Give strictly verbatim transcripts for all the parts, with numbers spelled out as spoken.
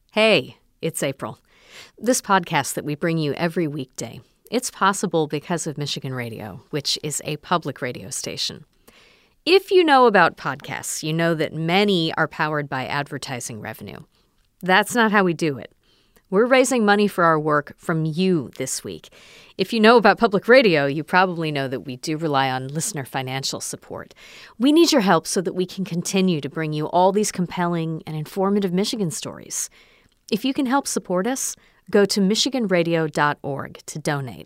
Hey, it's April. This podcast that we bring you every weekday, it's possible because of Michigan Radio, which is a public radio station. If you know about podcasts, you know that many are powered by advertising revenue. That's not how we do it. We're raising money for our work from you this week. If you know about public radio, you probably know that we do rely on listener financial support. We need your help so that we can continue to bring you all these compelling and informative Michigan stories. If you can help support us, go to michigan radio dot org to donate.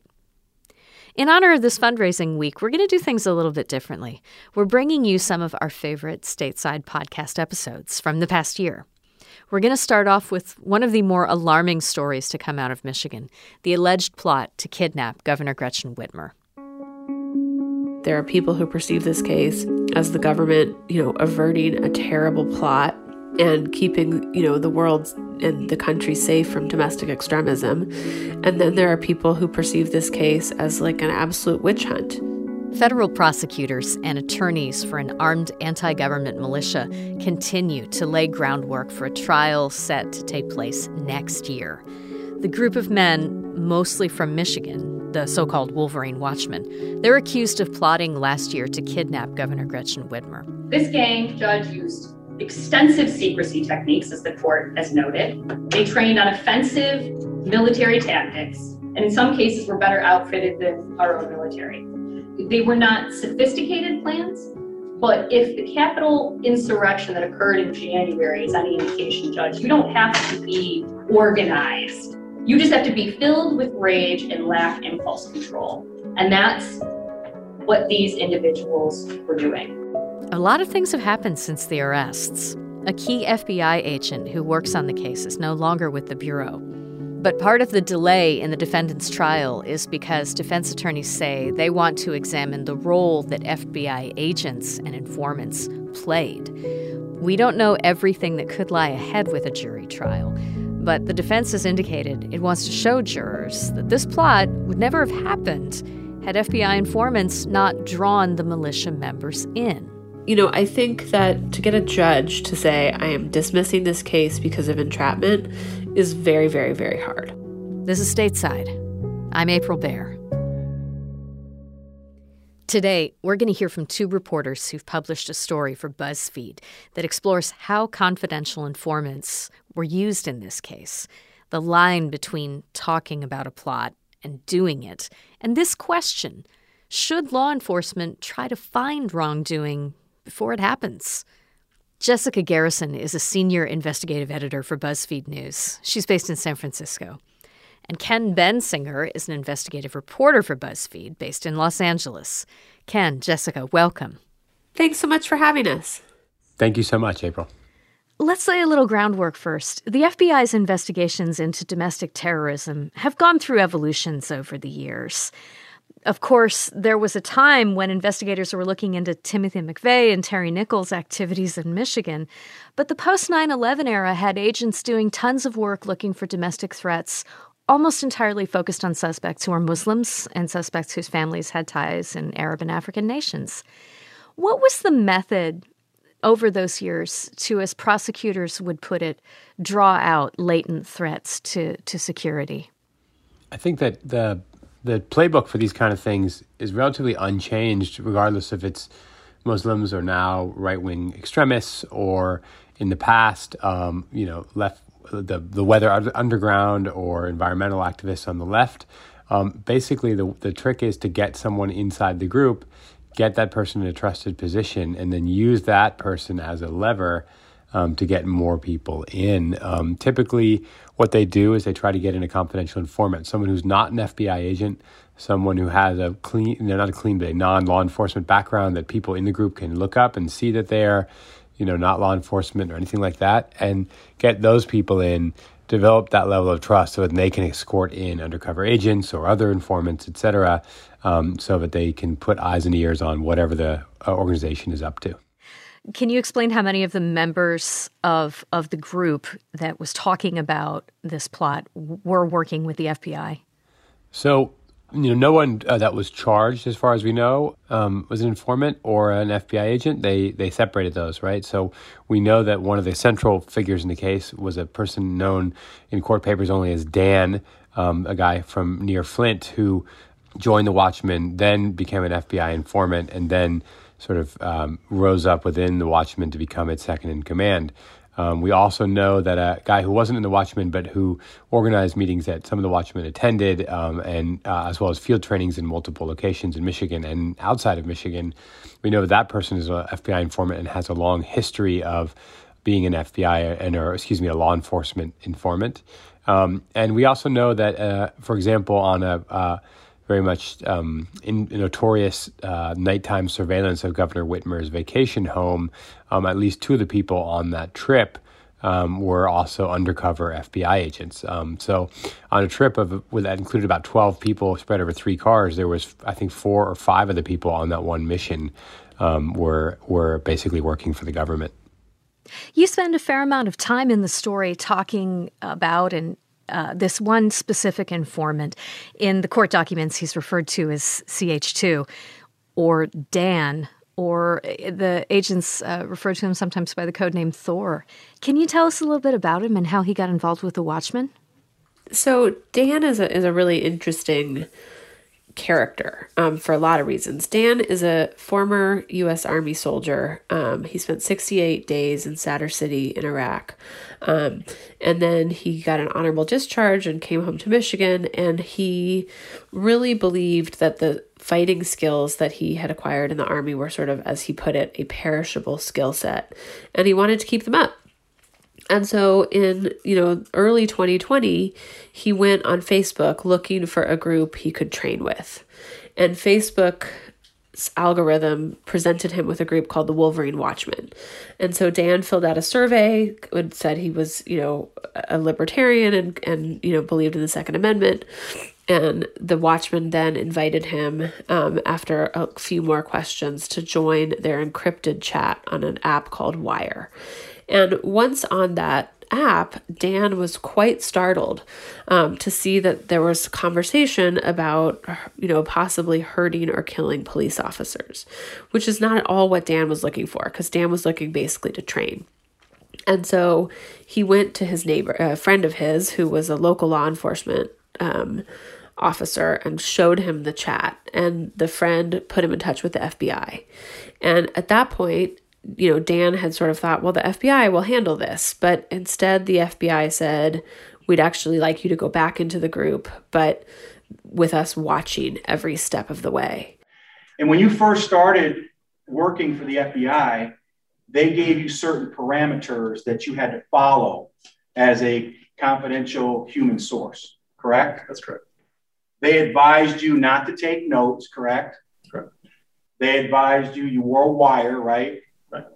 In honor of this fundraising week, we're going to do things a little bit differently. We're bringing you some of our favorite stateside podcast episodes from the past year. We're going to start off with one of the more alarming stories to come out of Michigan, the alleged plot to kidnap Governor Gretchen Whitmer. There are people who perceive this case as the government, you know, averting a terrible plot and keeping, you know, the world and the country safe from domestic extremism. And then there are people who perceive this case as like an absolute witch hunt. Federal prosecutors and attorneys for an armed anti-government militia continue to lay groundwork for a trial set to take place next year. The group of men, mostly from Michigan, the so-called Wolverine Watchmen, they're accused of plotting last year to kidnap Governor Gretchen Whitmer. This gang, Judge, used extensive secrecy techniques, as the court has noted. They trained on offensive military tactics, and in some cases were better outfitted than our own military. They were not sophisticated plans, but if the Capitol insurrection that occurred in January is any indication, Judge, you don't have to be organized. You just have to be filled with rage and lack impulse control. And that's what these individuals were doing. A lot of things have happened since the arrests. A key F B I agent who works on the case is no longer with the Bureau. But part of the delay in the defendant's trial is because defense attorneys say they want to examine the role that F B I agents and informants played. We don't know everything that could lie ahead with a jury trial, but the defense has indicated it wants to show jurors that this plot would never have happened had F B I informants not drawn the militia members in. You know, I think that to get a judge to say, I am dismissing this case because of entrapment is very, very, very hard. This is Stateside. I'm April Baer. Today, we're going to hear from two reporters who've published a story for BuzzFeed that explores how confidential informants were used in this case, the line between talking about a plot and doing it, and this question: should law enforcement try to find wrongdoing before it happens? Jessica Garrison is a senior investigative editor for BuzzFeed News. She's based in San Francisco. And Ken Bensinger is an investigative reporter for BuzzFeed based in Los Angeles. Ken, Jessica, welcome. Thanks so much for having us. Thank you so much, April. Let's lay a little groundwork first. The F B I's investigations into domestic terrorism have gone through evolutions over the years. Of course, there was a time when investigators were looking into Timothy McVeigh and Terry Nichols' activities in Michigan, but the post nine eleven era had agents doing tons of work looking for domestic threats, almost entirely focused on suspects who were Muslims and suspects whose families had ties in Arab and African nations. What was the method over those years to, as prosecutors would put it, draw out latent threats to, to security? I think that the The playbook for these kind of things is relatively unchanged, regardless if it's Muslims or now right-wing extremists, or in the past, um, you know, left the the weather underground or environmental activists on the left. Um, basically, the the trick is to get someone inside the group, get that person in a trusted position, and then use that person as a lever Um, to get more people in. Um, typically, what they do is they try to get in a confidential informant, someone who's not an F B I agent, someone who has a clean, you know, not a clean, but a non-law enforcement background that people in the group can look up and see that they're, you know, not law enforcement or anything like that, and get those people in, develop that level of trust so that they can escort in undercover agents or other informants, et cetera, um, so that they can put eyes and ears on whatever the uh, organization is up to. Can you explain how many of the members of of the group that was talking about this plot were working with the F B I? So You know, no one uh, that was charged, as far as we know, um, was an informant or an F B I agent. They they separated those, right? So we know that one of the central figures in the case was a person known in court papers only as Dan, um, a guy from near Flint who joined the Watchmen, then became an F B I informant, and then sort of um, rose up within the Watchmen to become its second in command. Um, we also know that a guy who wasn't in the Watchmen, but who organized meetings that some of the Watchmen attended, um, and uh, as well as field trainings in multiple locations in Michigan and outside of Michigan. We know that that person is an F B I informant and has a long history of being an F B I and, or excuse me, a law enforcement informant. Um, and we also know that, uh, for example, on a uh, very much um, in, in notorious uh, nighttime surveillance of Governor Whitmer's vacation home, um, at least two of the people on that trip um, were also undercover F B I agents. Um, so on a trip of that included about twelve people spread over three cars, there was, I think, four or five of the people on that one mission um, were were basically working for the government. You spend a fair amount of time in the story talking about and Uh, this one specific informant. In the court documents, he's referred to as C H two or Dan, or the agents uh, refer to him sometimes by the code name Thor. Can you tell us a little bit about him and how he got involved with the Watchmen? So Dan is a, is a really interesting character um, for a lot of reasons. Dan is a former U S Army soldier. Um, he spent sixty-eight days in Sadr City in Iraq. Um, and then he got an honorable discharge and came home to Michigan. And he really believed that the fighting skills that he had acquired in the Army were sort of, as he put it, a perishable skill set. And he wanted to keep them up. And so in, you know, early twenty twenty, he went on Facebook looking for a group he could train with. And Facebook's algorithm presented him with a group called the Wolverine Watchmen. And so Dan filled out a survey and said he was, you know, a libertarian and, and you know, believed in the Second Amendment. And the Watchmen then invited him, um, after a few more questions, to join their encrypted chat on an app called Wire. And once on that app, Dan was quite startled um, to see that there was conversation about, you know, possibly hurting or killing police officers, which is not at all what Dan was looking for, because Dan was looking basically to train. And so he went to his neighbor, a friend of his who was a local law enforcement um, officer, and showed him the chat. And the friend put him in touch with the F B I. And at that point, you know, Dan had sort of thought, well, the F B I will handle this. But instead, the F B I said, we'd actually like you to go back into the group, but with us watching every step of the way. And when you first started working for the F B I, they gave you certain parameters that you had to follow as a confidential human source, correct? That's correct. They advised you not to take notes, correct? Correct. They advised you, you wore a wire, right? Right.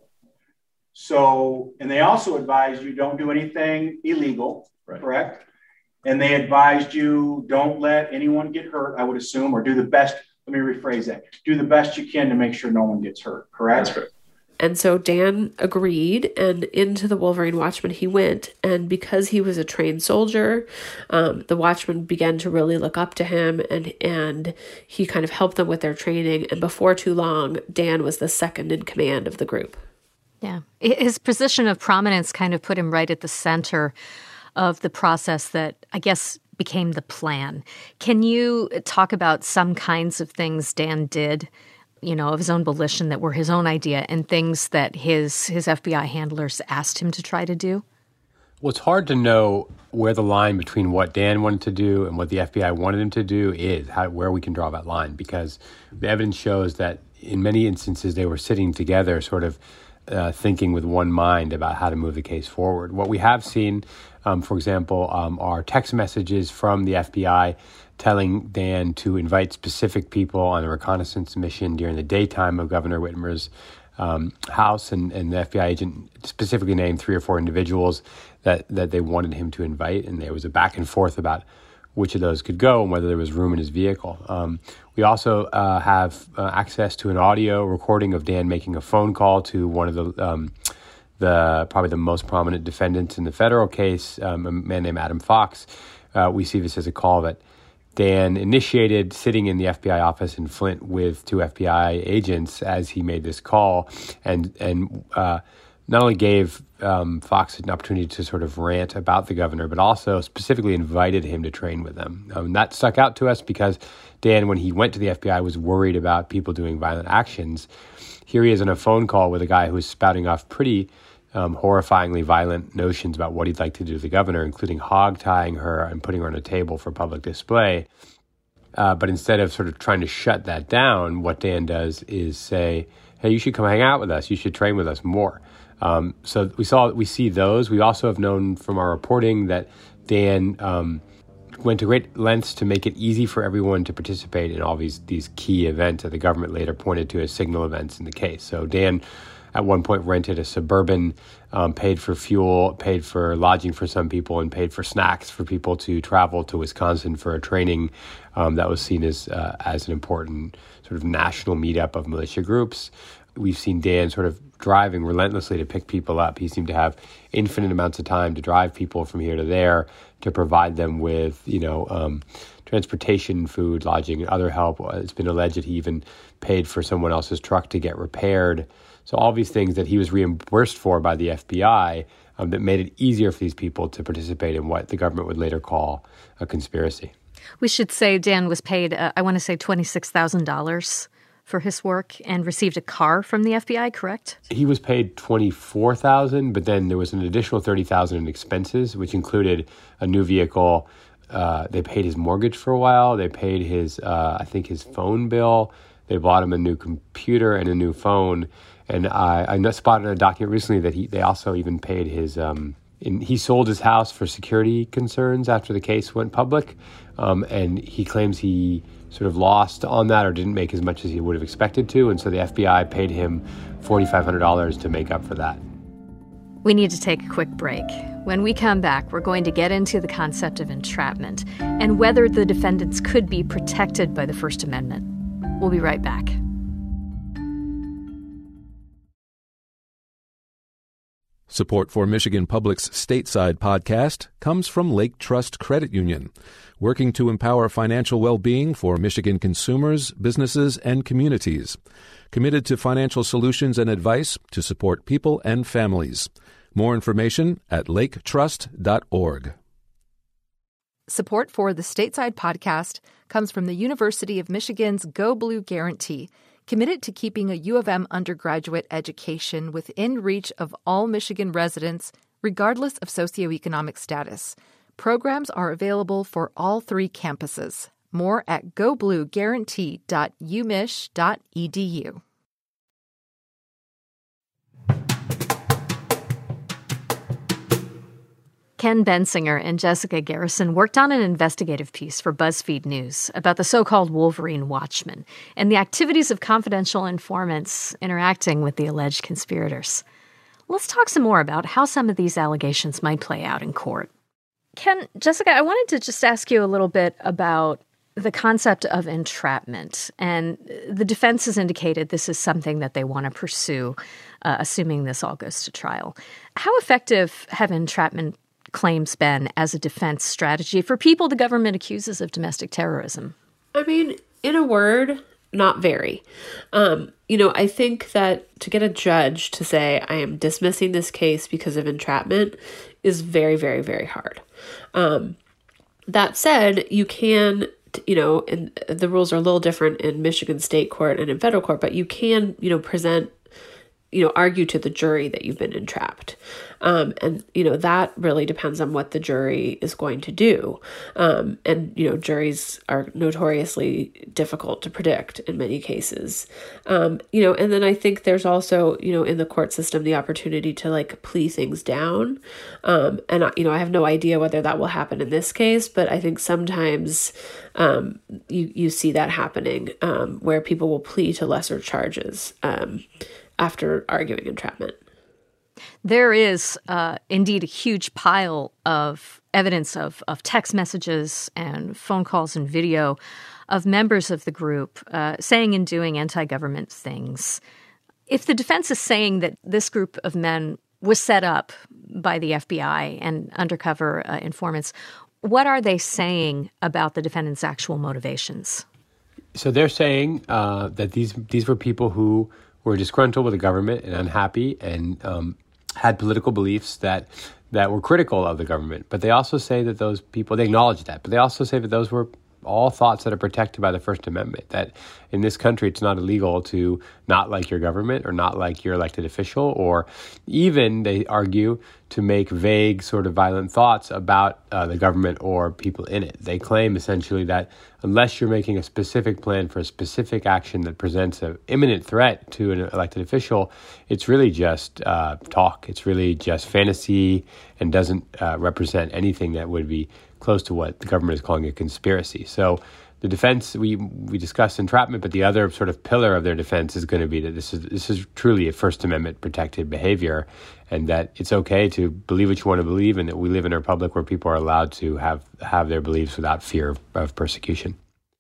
So, and they also advised you don't do anything illegal, right. Correct? And they advised you don't let anyone get hurt, I would assume, or do the best, let me rephrase that, do the best you can to make sure no one gets hurt, correct? That's correct. And so Dan agreed, and into the Wolverine Watchmen he went. And because he was a trained soldier, um, the Watchmen began to really look up to him, and and he kind of helped them with their training. And before too long, Dan was the second in command of the group. Yeah. His position of prominence kind of put him right at the center of the process that, I guess, became the plan. Can you talk about some kinds of things Dan did, you know, of his own volition that were his own idea, and things that his his F B I handlers asked him to try to do? Well, it's hard to know where the line between what Dan wanted to do and what the F B I wanted him to do is, how, where we can draw that line, because the evidence shows that in many instances they were sitting together sort of uh, thinking with one mind about how to move the case forward. What we have seen, um, for example, um, are text messages from the F B I telling Dan to invite specific people on a reconnaissance mission during the daytime of Governor Whitmer's um, house, and, and the F B I agent specifically named three or four individuals that, that they wanted him to invite, and there was a back and forth about which of those could go and whether there was room in his vehicle. Um, we also uh, have uh, access to an audio recording of Dan making a phone call to one of the um, the probably the most prominent defendants in the federal case, um, a man named Adam Fox. Uh, we see this as a call that Dan initiated, sitting in the F B I office in Flint with two F B I agents as he made this call, and and uh, not only gave um, Fox an opportunity to sort of rant about the governor, but also specifically invited him to train with them. Um, that stuck out to us because Dan, when he went to the F B I, was worried about people doing violent actions. Here he is on a phone call with a guy who's spouting off pretty um, horrifyingly violent notions about what he'd like to do to the governor, including hog-tying her and putting her on a table for public display. Uh, but instead of sort of trying to shut that down, what Dan does is say, hey, you should come hang out with us. You should train with us more. Um, so we saw, we see those. We also have known from our reporting that Dan um, went to great lengths to make it easy for everyone to participate in all these these key events that the government later pointed to as signal events in the case. So Dan, at one point, rented a Suburban, um, paid for fuel, paid for lodging for some people, and paid for snacks for people to travel to Wisconsin for a training um, that was seen as uh, as an important sort of national meetup of militia groups. We've seen Dan sort of driving relentlessly to pick people up. He seemed to have infinite amounts of time to drive people from here to there, to provide them with, you know, um, transportation, food, lodging, and other help. It's been alleged that he even paid for someone else's truck to get repaired. So all these things that he was reimbursed for by the F B I um, that made it easier for these people to participate in what the government would later call a conspiracy. We should say Dan was paid, uh, I want to say twenty-six thousand dollars for his work and received a car from the F B I, correct? He was paid twenty-four thousand dollars, but then there was an additional thirty thousand dollars in expenses, which included a new vehicle. Uh, they paid his mortgage for a while. They paid his, uh, I think, his phone bill. They bought him a new computer and a new phone. And I, I spotted in a document recently that he they also even paid his, um, in, he sold his house for security concerns after the case went public. Um, and he claims he sort of lost on that or didn't make as much as he would have expected to. And so the F B I paid him four thousand five hundred dollars to make up for that. We need to take a quick break. When we come back, we're going to get into the concept of entrapment and whether the defendants could be protected by the First Amendment. We'll be right back. Support for Michigan Public's Stateside podcast comes from Lake Trust Credit Union, working to empower financial well-being for Michigan consumers, businesses, and communities. Committed to financial solutions and advice to support people and families. More information at lake trust dot org. Support for the Stateside podcast comes from the University of Michigan's Go Blue Guarantee, committed to keeping a U of M undergraduate education within reach of all Michigan residents, regardless of socioeconomic status. Programs are available for all three campuses. More at go blue guarantee dot u mich dot e d u. Ken Bensinger and Jessica Garrison worked on an investigative piece for BuzzFeed News about the so-called Wolverine Watchmen and the activities of confidential informants interacting with the alleged conspirators. Let's talk some more about how some of these allegations might play out in court. Ken, Jessica, I wanted to just ask you a little bit about the concept of entrapment. And the defense has indicated this is something that they want to pursue, uh, assuming this all goes to trial. How effective have entrapment claims been as a defense strategy for people the government accuses of domestic terrorism? I mean, in a word, not very. Um, you know, I think that to get a judge to say, I am dismissing this case because of entrapment is very, very, very hard. Um, that said, you can, you know, and the rules are a little different in Michigan state court and in federal court, but you can, you know, present, you know, argue to the jury that you've been entrapped. Um, and, you know, that really depends on what the jury is going to do. Um, and, you know, juries are notoriously difficult to predict in many cases. Um, you know, and then I think there's also, you know, in the court system, the opportunity to like plea things down. Um, and, you know, I have no idea whether that will happen in this case, but I think sometimes um, you, you see that happening um, where people will plea to lesser charges um, after arguing entrapment. There is uh, indeed a huge pile of evidence of, of text messages and phone calls and video of members of the group uh, saying and doing anti-government things. If the defense is saying that this group of men was set up by the F B I and undercover uh, informants, what are they saying about the defendant's actual motivations? So they're saying uh, that these these were people who were disgruntled with the government and unhappy and um, had political beliefs that that were critical of the government. But they also say that those people, they acknowledge that, but they also say that those were all thoughts that are protected by the First Amendment, that in this country it's not illegal to not like your government or not like your elected official, or even, they argue, to make vague sort of violent thoughts about uh, the government or people in it. They claim essentially that unless you're making a specific plan for a specific action that presents an imminent threat to an elected official, it's really just uh, talk. It's really just fantasy and doesn't uh, represent anything that would be close to what the government is calling a conspiracy. So the defense, we we discussed entrapment, but the other sort of pillar of their defense is going to be that this is this is truly a First Amendment protected behavior, and that it's okay to believe what you want to believe, and that we live in a republic where people are allowed to have, have their beliefs without fear of, of persecution.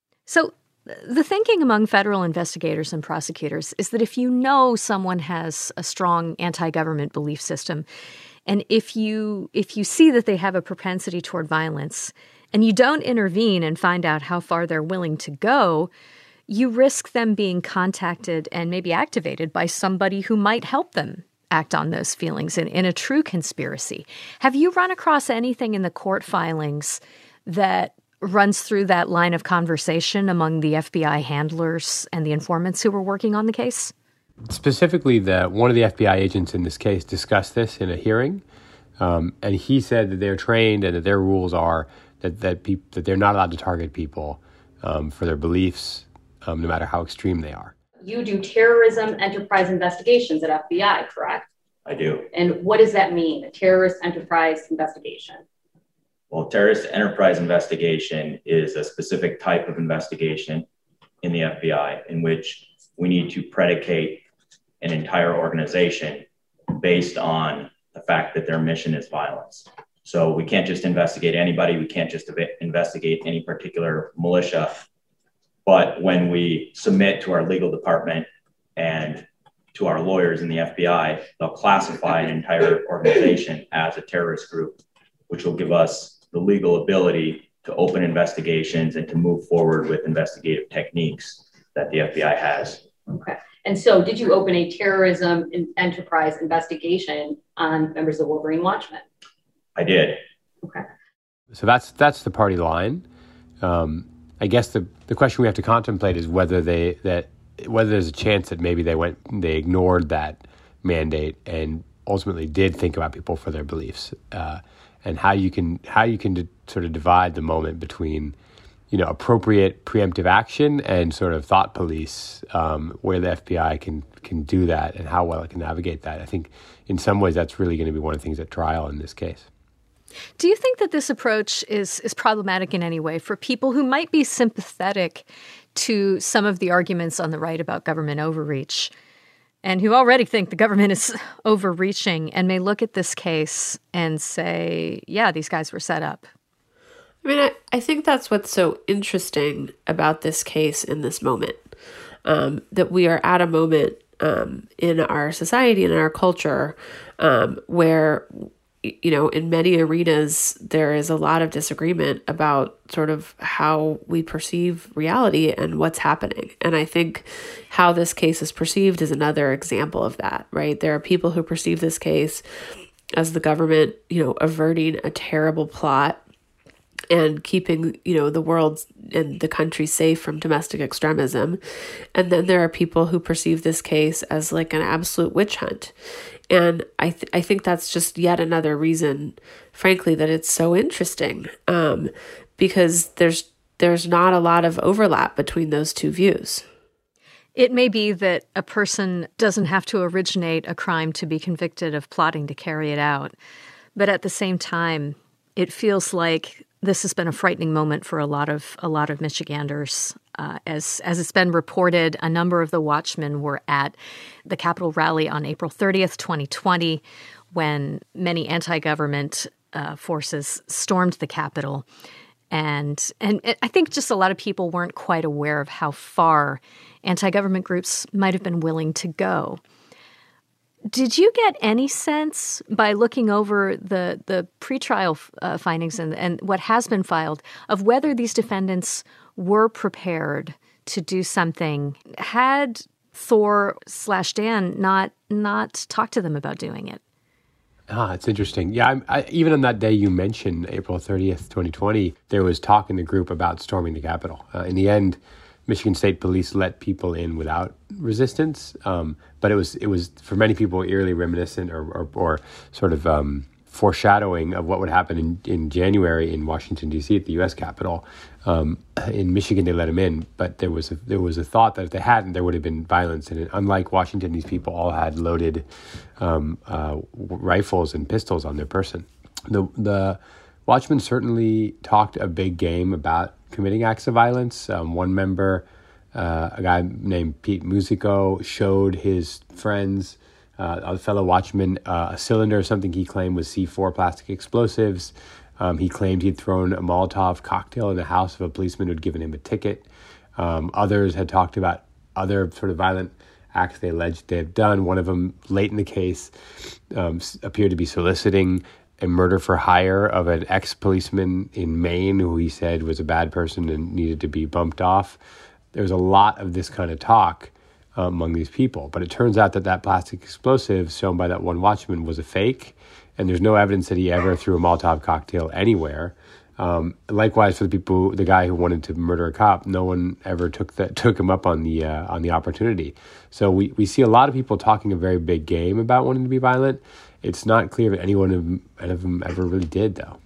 So the thinking among federal investigators and prosecutors is that if you know someone has a strong anti-government belief system, and if you if you see that they have a propensity toward violence, and you don't intervene and find out how far they're willing to go, you risk them being contacted and maybe activated by somebody who might help them act on those feelings in, in a true conspiracy. Have you run across anything in the court filings that runs through that line of conversation among the F B I handlers and the informants who were working on the case? Specifically, the one of the F B I agents in this case discussed this in a hearing, um, and he said that they're trained and that their rules are that that, peop- that they're not allowed to target people um, for their beliefs, um, no matter how extreme they are. You do terrorism enterprise investigations at F B I, correct? I do. And what does that mean, a terrorist enterprise investigation? Well, terrorist enterprise investigation is a specific type of investigation in the F B I in which we need to predicate an entire organization based on the fact that their mission is violence. So we can't just investigate anybody. We can't just investigate any particular militia. But when we submit to our legal department and to our lawyers in the F B I, they'll classify an entire organization as a terrorist group, which will give us the legal ability to open investigations and to move forward with investigative techniques that the F B I has. Okay. And so did you open a terrorism enterprise investigation on members of the Wolverine Watchmen? I did. Okay. So that's that's the party line. Um, I guess the, the question we have to contemplate is whether they that whether there's a chance that maybe they went they ignored that mandate and ultimately did think about people for their beliefs, uh, and how you can how you can d- sort of divide the moment between, you know, appropriate preemptive action and sort of thought police, um, where the F B I can can do that and how well it can navigate that. I think in some ways that's really going to be one of the things at trial in this case. Do you think that this approach is is problematic in any way for people who might be sympathetic to some of the arguments on the right about government overreach, and who already think the government is overreaching and may look at this case and say, yeah, these guys were set up? I mean, I, I think that's what's so interesting about this case in this moment, um, that we are at a moment um, in our society and in our culture um, where, you know, in many arenas, there is a lot of disagreement about sort of how we perceive reality and what's happening. And I think how this case is perceived is another example of that, right? There are people who perceive this case as the government, you know, averting a terrible plot and keeping, you know, the world and the country safe from domestic extremism. And then there are people who perceive this case as like an absolute witch hunt. And I th- I think that's just yet another reason, frankly, that it's so interesting, um, because there's there's not a lot of overlap between those two views. It may be that a person doesn't have to originate a crime to be convicted of plotting to carry it out. But at the same time, it feels like this has been a frightening moment for a lot of a lot of Michiganders. Uh, as as it's been reported, a number of the Watchmen were at the Capitol rally on April thirtieth, twenty twenty, when many anti-government uh, forces stormed the Capitol. And and it, I think just a lot of people weren't quite aware of how far anti-government groups might have been willing to go. Did you get any sense by looking over the the pretrial uh, findings and, and what has been filed of whether these defendants were prepared to do something? Had Thor slash Dan not not talked to them about doing it? Ah, it's interesting. Yeah, I, I, even on that day you mentioned, April thirtieth, twenty twenty, there was talk in the group about storming the Capitol. Uh, in the end, Michigan State Police let people in without resistance, um, but it was it was for many people eerily reminiscent or or, or sort of um, foreshadowing of what would happen in, in January in Washington D C at the U S Capitol. Um, in Michigan, they let them in, but there was a, there was a thought that if they hadn't, there would have been violence. And unlike Washington, these people all had loaded um, uh, rifles and pistols on their person. The the Watchmen certainly talked a big game about committing acts of violence. Um, one member, uh, a guy named Pete Musico, showed his friends, uh, a fellow watchman, uh, a cylinder, something he claimed was C four plastic explosives. Um, he claimed he'd thrown a Molotov cocktail in the house of a policeman who'd given him a ticket. Um, others had talked about other sort of violent acts they alleged they had done. One of them, late in the case, um, appeared to be soliciting a murder for hire of an ex-policeman in Maine who he said was a bad person and needed to be bumped off. There's a lot of this kind of talk uh, among these people. But it turns out that that plastic explosive shown by that one watchman was a fake, and there's no evidence that he ever threw a Molotov cocktail anywhere. Um, likewise, for the people, the guy who wanted to murder a cop, no one ever took that took him up on the uh, on the opportunity. So we, we see a lot of people talking a very big game about wanting to be violent. It's not clear that anyone of, any of them ever really did, though.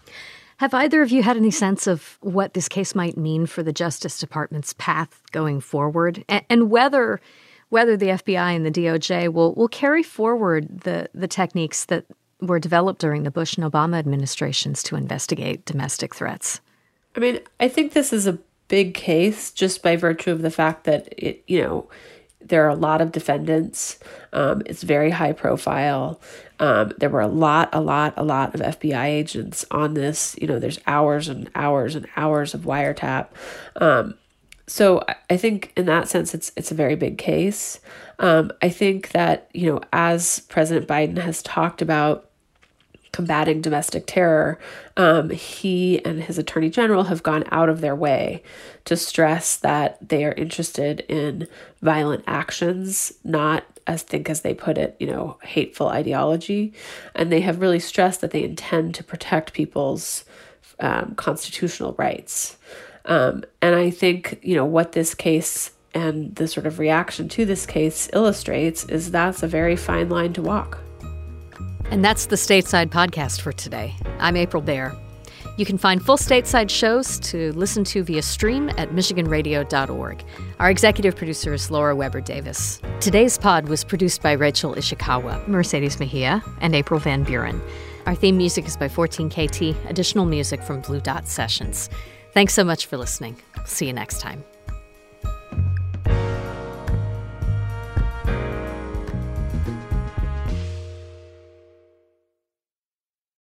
Have either of you had any sense of what this case might mean for the Justice Department's path going forward, and, and whether whether the F B I and the D O J will will carry forward the the techniques that were developed during the Bush and Obama administrations to investigate domestic threats? I mean, I think this is a big case just by virtue of the fact that it, you know, there are a lot of defendants. Um, it's very high profile. Um, there were a lot, a lot, a lot of F B I agents on this. You know, there's hours and hours and hours of wiretap. Um, so I think in that sense, it's it's a very big case. Um, I think that, you know, as President Biden has talked about combating domestic terror, um, he and his attorney general have gone out of their way to stress that they are interested in violent actions, not, as think as they put it, you know, hateful ideology. And they have really stressed that they intend to protect people's um, constitutional rights. Um, and I think, you know, what this case and the sort of reaction to this case illustrates is that's a very fine line to walk. And that's the Stateside Podcast for today. I'm April Baer. You can find full Stateside shows to listen to via stream at michigan radio dot org. Our executive producer is Laura Weber Davis. Today's pod was produced by Rachel Ishikawa, Mercedes Mejia, and April Van Buren. Our theme music is by fourteen K T, additional music from Blue Dot Sessions. Thanks so much for listening. See you next time.